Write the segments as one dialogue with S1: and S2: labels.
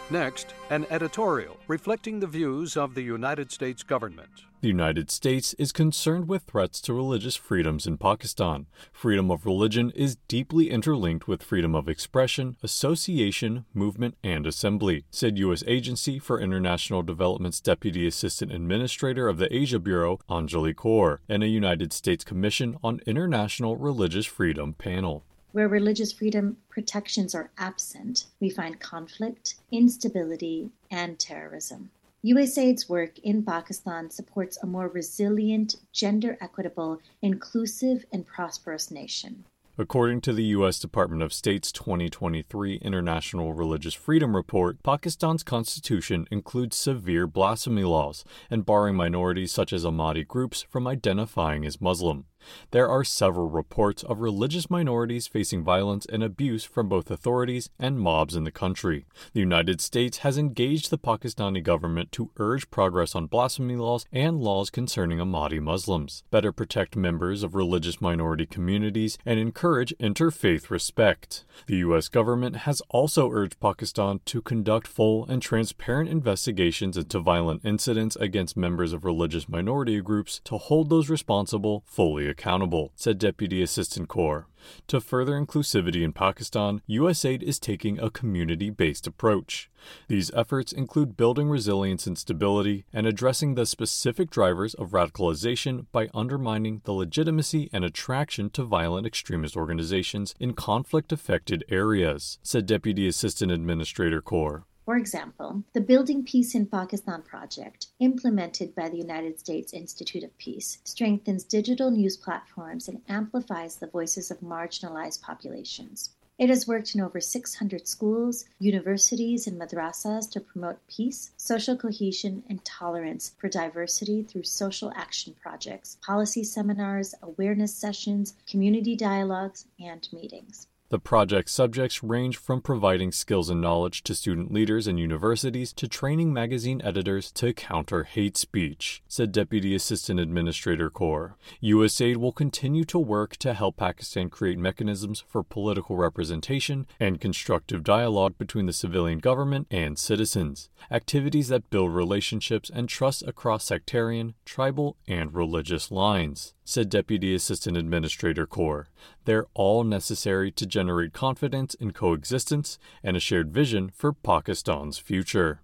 S1: Next, an editorial reflecting the views of the United States government.
S2: The United States is concerned with threats to religious freedoms in Pakistan. Freedom of religion is deeply interlinked with freedom of expression, association, movement, and assembly, said U.S. Agency for International Development's Deputy Assistant Administrator of the Asia Bureau, Anjali Kaur, in a United States Commission on International Religious Freedom panel.
S3: Where religious freedom protections are absent, we find conflict, instability, and terrorism. USAID's work in Pakistan supports a more resilient, gender-equitable, inclusive, and prosperous nation.
S2: According to the U.S. Department of State's 2023 International Religious Freedom Report, Pakistan's constitution includes severe blasphemy laws and barring minorities such as Ahmadi groups from identifying as Muslim. There are several reports of religious minorities facing violence and abuse from both authorities and mobs in the country. The United States has engaged the Pakistani government to urge progress on blasphemy laws and laws concerning Ahmadi Muslims, better protect members of religious minority communities, and encourage interfaith respect. The U.S. government has also urged Pakistan to conduct full and transparent investigations into violent incidents against members of religious minority groups to hold those responsible fully accountable, said Deputy Assistant Kaur. To further inclusivity in Pakistan, USAID is taking a community-based approach. These efforts include building resilience and stability and addressing the specific drivers of radicalization by undermining the legitimacy and attraction to violent extremist organizations in conflict-affected areas, said Deputy Assistant Administrator Kaur.
S3: For example, the Building Peace in Pakistan project, implemented by the United States Institute of Peace, strengthens digital news platforms and amplifies the voices of marginalized populations. It has worked in over 600 schools, universities, and madrasas to promote peace, social cohesion, and tolerance for diversity through social action projects, policy seminars, awareness sessions, community dialogues, and meetings.
S2: The project's subjects range from providing skills and knowledge to student leaders and universities to training magazine editors to counter hate speech, said Deputy Assistant Administrator Kaur. USAID will continue to work to help Pakistan create mechanisms for political representation and constructive dialogue between the civilian government and citizens, activities that build relationships and trust across sectarian, tribal, and religious lines, said Deputy Assistant Administrator Kaur. They're all necessary to generate confidence in coexistence and a shared vision for Pakistan's future.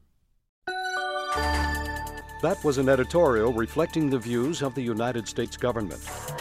S1: That was an editorial reflecting the views of the United States government.